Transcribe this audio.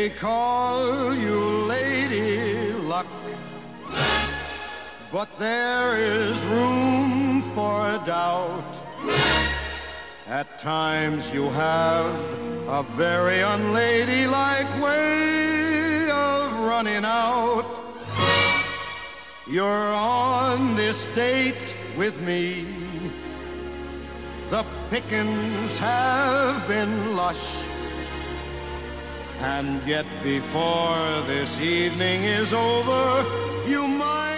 may call you Lady Luck, but there is room for doubt. At times you have a very unladylike way of running out. You're on this date with me. The pickings have been lush, and yet before this evening is over, you might